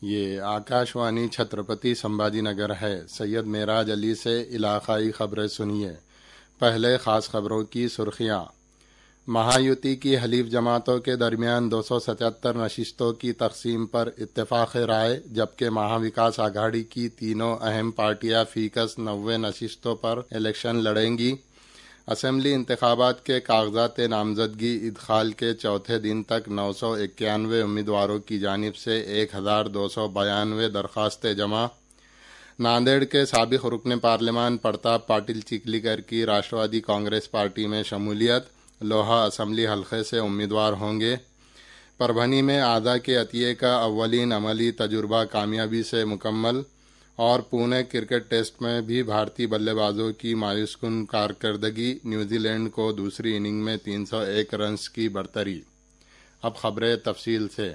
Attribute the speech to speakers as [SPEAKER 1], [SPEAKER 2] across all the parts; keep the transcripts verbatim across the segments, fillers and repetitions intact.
[SPEAKER 1] یہ آکاشوانی چھترپتی سمبھاجی نگر ہے۔ سید معراج علی سے علاقائی خبریں سنیے۔ پہلے خاص خبروں کی سرخیاں۔ مہایوتی کی حلیف جماعتوں کے درمیان دو سو ستہتر نشستوں کی تقسیم پر اتفاق رائے، جبکہ مہا وکاس آگھاڑی کی تینوں اہم پارٹیاں فیکس نوے نشستوں پر الیکشن لڑیں گی۔ اسمبلی انتخابات کے کاغذات نامزدگی ادخال کے چوتھے دن تک نو سو اکیانوے امیدواروں کی جانب سے ایک ہزار دو سو بیانوے درخواستیں جمع۔ ناندیڑ کے سابق رکن پارلیمان پرتاپ پاٹل چیکلیگر کی راشٹروادی کانگریس پارٹی میں شمولیت، لوہا اسمبلی حلقے سے امیدوار ہوں گے۔ پربھنی میں اعضاء کے عطیے کا اولین عملی تجربہ کامیابی سے مکمل، اور پونے کرکٹ ٹیسٹ میں بھی بھارتی بلے بازوں کی مایوس کن کارکردگی، نیوزی لینڈ کو دوسری اننگ میں تین سو ایک رنز کی برتری۔ اب خبریں تفصیل سے۔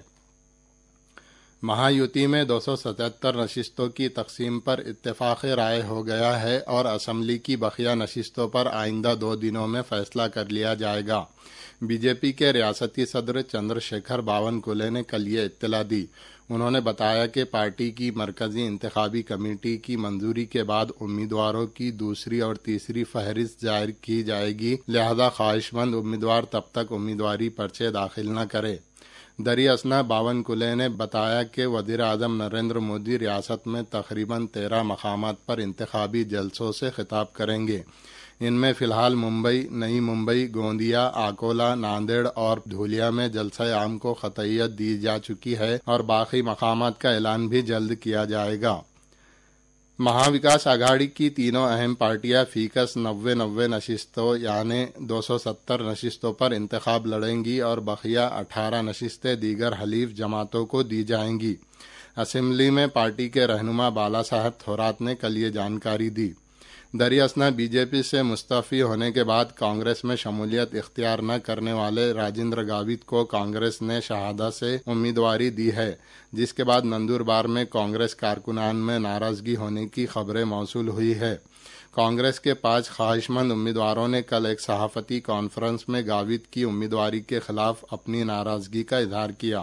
[SPEAKER 1] مہایوتی میں دو سو ستہتر نشستوں کی تقسیم پر اتفاق رائے ہو گیا ہے اور اسمبلی کی بقیہ نشستوں پر آئندہ دو دنوں میں فیصلہ کر لیا جائے گا۔ بی جے پی کے ریاستی صدر چندر شیکھر باونکلے نے کل یہ اطلاع دی۔ انہوں نے بتایا کہ پارٹی کی مرکزی انتخابی کمیٹی کی منظوری کے بعد امیدواروں کی دوسری اور تیسری فہرست جاری کی جائے گی، لہذا خواہش مند امیدوار تب تک امیدواری پرچے داخل نہ کرے۔ دری اثنا باونکلے نے بتایا کہ وزیر اعظم نریندر مودی ریاست میں تقریباً تیرہ مقامات پر انتخابی جلسوں سے خطاب کریں گے۔ ان میں فی الحال ممبئی، نئی ممبئی، گوندیا، اکولا، ناندیڑ اور دھولیا میں جلسہ عام کو قطعیت دی جا چکی ہے اور باقی مقامات کا اعلان بھی جلد کیا جائے گا۔ مہا وکاس آگھاڑی کی تینوں اہم پارٹیاں فیکس نوے نوے نشستوں یعنی دو سو ستر نشستوں پر انتخاب لڑیں گی اور بقیہ اٹھارہ نشستیں دیگر حلیف جماعتوں کو دی جائیں گی۔ اسمبلی میں پارٹی کے رہنما بالا صاحب تھورات نے کل یہ جانکاری دی۔ دری اثنا بی جے پی سے مستعفی ہونے کے بعد کانگریس میں شمولیت اختیار نہ کرنے والے راجندر گاوت کو کانگریس نے شہادہ سے امیدواری دی ہے، جس کے بعد نندوربار میں کانگریس کارکنان میں ناراضگی ہونے کی خبریں موصول ہوئی ہے۔ کانگریس کے پانچ خواہش مند امیدواروں نے کل ایک صحافتی کانفرنس میں گاوت کی امیدواری کے خلاف اپنی ناراضگی کا اظہار کیا۔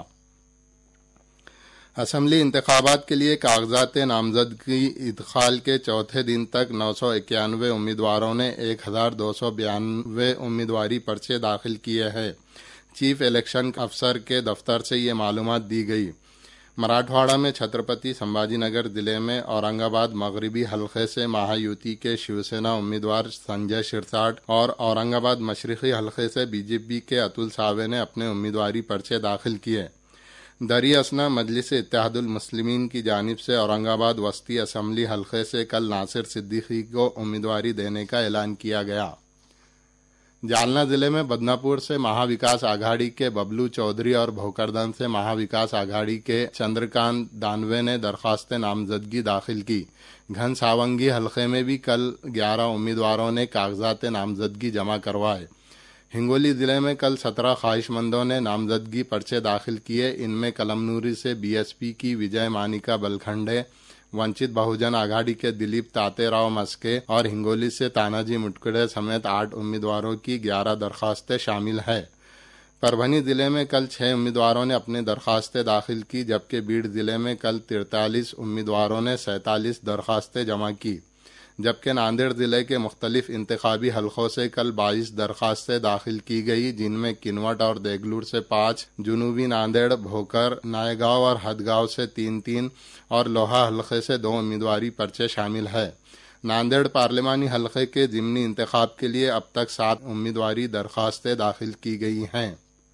[SPEAKER 1] اسمبلی انتخابات کے لیے کاغذات نامزدگی ادخال کے چوتھے دن تک نو سو اکیانوے امیدواروں نے ایک ہزار دو سو بیانوے امیدواری پرچے داخل کیے ہیں۔ چیف الیکشن افسر کے دفتر سے یہ معلومات دی گئی۔ مراٹھواڑہ میں چھترپتی سمبھاجی نگر ضلع میں اورنگ آباد مغربی حلقے سے مہایوتی کے شیو سینا امیدوار سنجے شرساٹ اور اورنگ آباد مشرقی حلقے سے بی جے پی کے اتل ساوے نے اپنے امیدواری پرچے داخل کیے۔ دری اثنا مجلس اتحاد المسلمین کی جانب سے اورنگ آباد وسطی اسمبلی حلقے سے کل ناصر صدیقی کو امیدواری دینے کا اعلان کیا گیا۔ جالنا ضلع میں بدناپور سے مہا وکاس آگھاڑی کے ببلو چودھری اور بھوکردن سے مہا وکاس آگھاڑی کے چندرکانت دانوے نے درخواست نامزدگی داخل کی۔ گھن ساونگی حلقے میں بھی کل گیارہ امیدواروں نے کاغذات نامزدگی جمع کروائے۔ ہنگولی ضلع میں کل سترہ خواہش مندوں نے نامزدگی پرچے داخل کیے۔ ان میں کلمنوری سے بی ایس پی کی وجے مانیکا بلکھنڈے، ونچت بہوجن آگھاڑی کے دلیپ تاتے راؤ مسکے اور ہنگولی سے تاناجی مٹکڑے سمیت آٹھ امیدواروں کی گیارہ درخواستیں شامل ہیں۔ پربھنی ضلع میں کل چھ امیدواروں نے اپنی درخواستیں داخل کی، جبکہ بیڑ ضلع میں کل تینتالیس امیدواروں نے سینتالیس درخواستیں جمع کی، جبکہ ناندیڑ ضلع کے مختلف انتخابی حلقوں سے کل بائیس درخواستیں داخل کی گئی، جن میں کنوٹ اور دیگلور سے پانچ، جنوبی ناندیڑ، بھوکر، نائے گاؤں اور ہدگاؤں سے تین تین اور لوہا حلقے سے دو امیدواری پرچے شامل ہیں۔ ناندیڑ پارلیمانی حلقے کے ضمنی انتخاب کے لیے اب تک سات امیدواری درخواستیں داخل کی گئی ہیں۔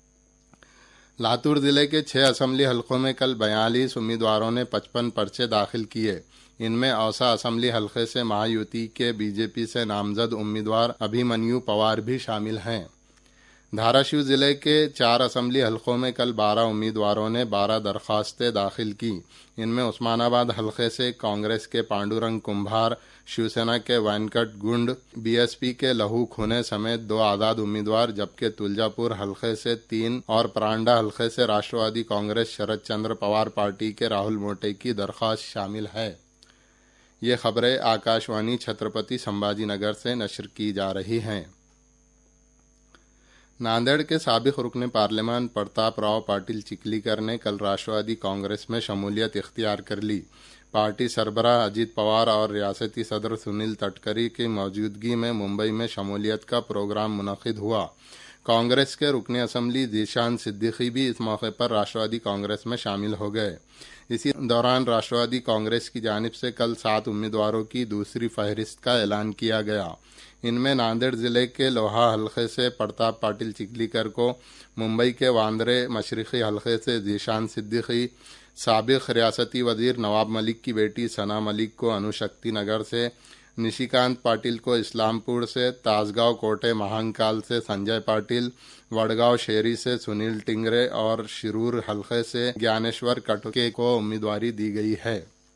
[SPEAKER 1] لاتور ضلع کے چھ اسمبلی حلقوں میں کل بیالیس امیدواروں نے پچپن پرچے داخل کیے۔ ان میں اوسا اسمبلی حلقے سے مہایوتی کے بی جے پی سے نامزد امیدوار ابھیمنیو پوار بھی شامل ہیں۔ دھاراشیو ضلع کے چار اسمبلی حلقوں میں کل بارہ امیدواروں نے بارہ درخواستیں داخل کی۔ ان میں عثمان آباد حلقے سے کانگریس کے پانڈورنگ کمبھار، شیو سینا کے Venkat Gund, B S P کے لہو کھونے سمیت دو آزاد امیدوار، جبکہ تلجا پور حلقے سے تین اور پرانڈا حلقے سے راشٹروادی کانگریس شرد چندر پوار پارٹی کے راہل موٹے کی درخواست شامل ہے۔ یہ خبریں آکاشوانی چھترپتی سمبھاجی نگر سے نشر کی جا رہی ہیں۔ नांदेड़ के साबिक रुकन पार्लियामान प्रताप राव पाटिल चिखलीकर ने कल राष्ट्रवादी कांग्रेस में शमूलियत इख्तियार कर ली। पार्टी सरबराह अजीत पवार और रियासती सदर सुनील तटकरी की मौजूदगी में मुंबई में शमूलियत का प्रोग्राम मुनक्किद हुआ। कांग्रेस के रुकन असम्बली जीशान सिद्दीकी भी इस मौके पर राष्ट्रवादी कांग्रेस में शामिल हो गए। इसी दौरान राष्ट्रवादी कांग्रेस की जानिब से कल सात उम्मीदवारों की दूसरी फहरिस्त का ऐलान किया गया। इनमें नांदेड़ जिले के लोहा हलके से प्रताप पाटिल चिखलीकर को, मुंबई के वांद्रे मशरक़ी हलके से जीशान सिद्दीकी, साबिक रियासती वजीर नवाब मलिक की बेटी सना मलिक को अणुशक्ति नगर से, निशिकांत पाटिल को इस्लामपुर से, ताजगांव कोटे महांकाल से संजय पाटिल, वडगांव शेरी से सुनील टिंगरे और शिरूर हलके से ज्ञानेश्वर कटके को उम्मीदवारी दी गई है।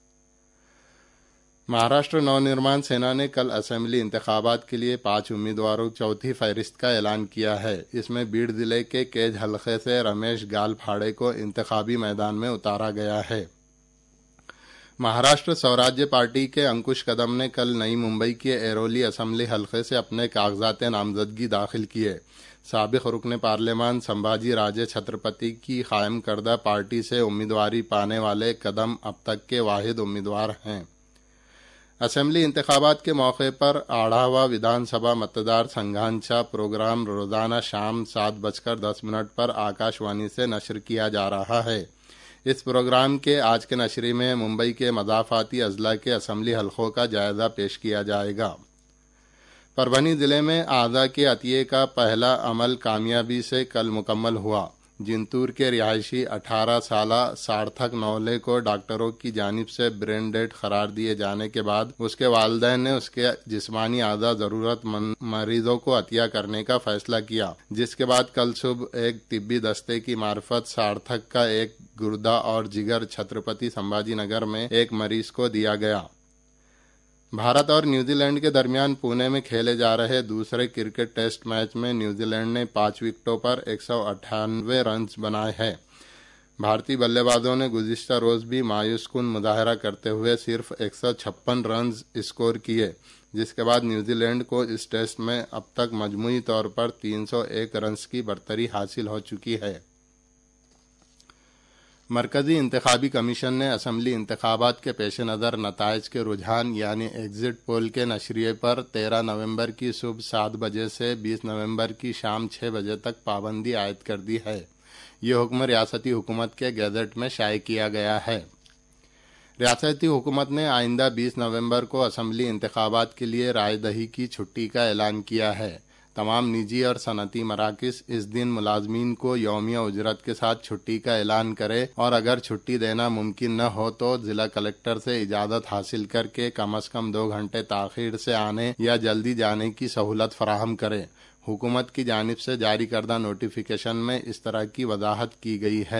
[SPEAKER 1] महाराष्ट्र नवनिर्माण सेना ने कल असेंबली इंतखाबात के लिए पांच उम्मीदवारों की चौथी फहरिस्त का ऐलान किया है। इसमें बीड़ जिले के केज हलके से रमेश गालफाड़े को इंतखाबी मैदान में उतारा गया है। महाराष्ट्र स्वराज्य पार्टी के अंकुश कदम ने कल नई मुंबई के एरोली असेंबली हलके से अपने कागजात नामजदगी दाखिल किए। साबिक रुकन पार्लियामान संभाजी राजे छत्रपति की कायम करदा पार्टी से उम्मीदवारी पाने वाले कदम अब तक के वाहिद उम्मीदवार हैं। असेंबली इंतखाबात के मौके पर आढ़ावा विधानसभा मतदार संघांचा प्रोग्राम रोजाना शाम सात बजकर दस मिनट पर आकाशवाणी से नशर किया जा रहा है। इस प्रोग्राम के आज के नशरी में मुंबई के मदाफाती अजला के असेंबली हलकों का जायजा पेश किया जाएगा। परभनी जिले में आज़ा के अतिये का पहला अमल कामयाबी से कल मुकम्मल हुआ। जिंतूर के रिहायशी अठारह साला सार्थक नौले को डॉक्टरों की जानिब से ब्रेन डेड करार दिए जाने के बाद उसके वालिदैन ने उसके जिस्मानी आज़ा जरूरतमंद मरीजों को अतिया करने का फैसला किया, जिसके बाद कल सुबह एक तिब्बी दस्ते की मार्फत सार्थक का एक गुर्दा और जिगर छत्रपति संभाजी नगर में एक मरीज को दिया गया। भारत और न्यूजीलैंड के दरमियान पुणे में खेले जा रहे दूसरे क्रिकेट टेस्ट मैच में न्यूजीलैंड ने पांच विकेटों पर एक सौ अट्ठानवे रन बनाए हैं। भारतीय बल्लेबाजों ने गुज़िश्ता रोज भी मायूस कुन मुजाहरा करते हुए सिर्फ एक सौ छप्पन रन स्कोर किए, जिसके बाद न्यूजीलैंड को इस टेस्ट में अब तक मजमूई तौर पर तीन सौ एक रन की बढ़तरी हासिल हो चुकी है। मरकजी इंतखाबी कमीशन ने असेंबली इंतखाबात के पेश नज़र नताइज के रुझान यानी एग्जिट पोल के नशरिए पर तेरह नवंबर की सुबह सात बजे से बीस नवंबर की शाम छह बजे तक पाबंदी आयद कर दी है। ये हुक्म रियासती हुकूमत के गैजेट में शाये किया गया है। रियासती हुकूमत ने आइंदा बीस नवंबर को असेंबली इंतखाबात के लिए राय दही की छुट्टी का ऐलान किया है। तमाम निजी और सनती मराकिस इस दिन मुलाजमीन को यौमिया उजरत के साथ छुट्टी का ऐलान करे और अगर छुट्टी देना मुमकिन न हो तो जिला कलेक्टर से इजाज़त हासिल करके कम अज कम दो घंटे ताखीर से आने या जल्दी जाने की सहूलत फराहम करे। हुकूमत की जानिब से जारी करदा नोटिफिकेशन में इस तरह की वजाहत की गई है।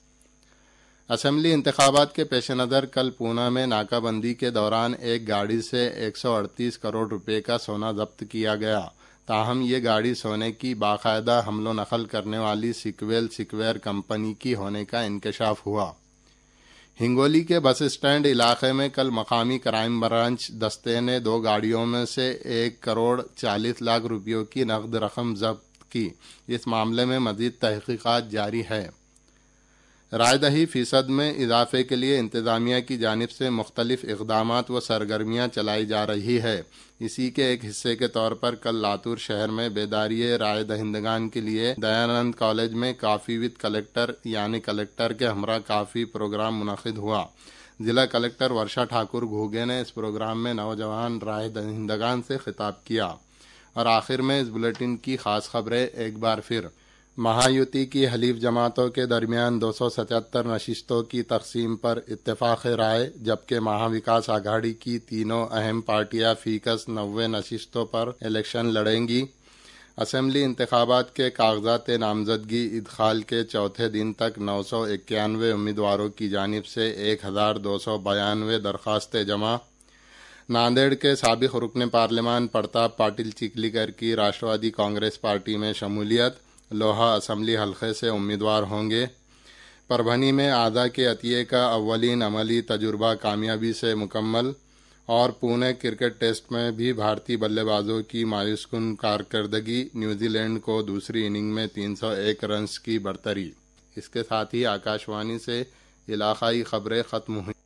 [SPEAKER 1] असेंबली इंतखाबात के पेश नज़र कल पूना में नाकाबंदी के दौरान एक गाड़ी से एक सौ अड़तीस करोड़ रुपए का सोना जब्त किया गया। ताहम ये गाड़ी सोने की बाकायदा हमलो नकल करने वाली सिक्वेल सिक्वेयर कंपनी की होने का इंकशाफ हुआ। हिंगोली के बस स्टैंड इलाके में कल मकामी क्राइम ब्रांच दस्ते ने दो गाड़ियों में से एक करोड़ चालीस लाख रुपयों की नकद रकम जब्त की। इस मामले में मजीद तहकीकात जारी है। रायदही फीसद में इजाफे के लिए इंतजामिया की जानिब से मुख्तलिफ इक़दामात व सरगर्मियाँ चलाई जा रही है। इसी के एक हिस्से के तौर पर कल लातूर शहर में बेदारी राय दहिंदगान के लिए दयानंद कॉलेज में काफ़ी विद कलेक्टर यानी कलेक्टर के हमरा काफ़ी प्रोग्राम मुनक़िद हुआ। जिला कलेक्टर वर्षा ठाकुर घूगे ने इस प्रोग्राम में नौजवान राय दहिंदगान से खिताब किया। और आखिर में इस बुलेटिन की खास खबरें एक बार फिर। महायुति की हलीफ जमातों के दरमियान दो सौ सतहत्तर नशिस्तों की तकसीम पर इत्तेफाक राय, जबकि महाविकास आघाड़ी की तीनों अहम पार्टियां फीकस नब्बे नशिस्तों पर इलेक्शन लड़ेंगी। असेंबली इंतखाबात के कागजात नामजदगी इदखाल के चौथे दिन तक नौ सौ इक्यानवे उम्मीदवारों की जानिब से एक हजार दो सौ बयानवे दरख्वास्तें जमा। नांदेड़ के साबिक रुकन पार्लियामान प्रताप पाटिल चिखलीकर की राष्ट्रवादी कांग्रेस पार्टी में शमूलियत, लोहा असेंबली हलके से उम्मीदवार होंगे। परभनी में आज़ा के अतिये का अव्वलीन अमली तजुर्बा कामयाबी से मुकम्मल। اور پونے کرکٹ ٹیسٹ میں بھی بھارتی بلے بازوں کی مایوس کن کارکردگی، نیوزی لینڈ کو دوسری اننگ میں تین سو ایک رنز کی برتری۔ اس کے ساتھ ہی آکاش وانی سے علاقائی خبریں ختم ہوئی۔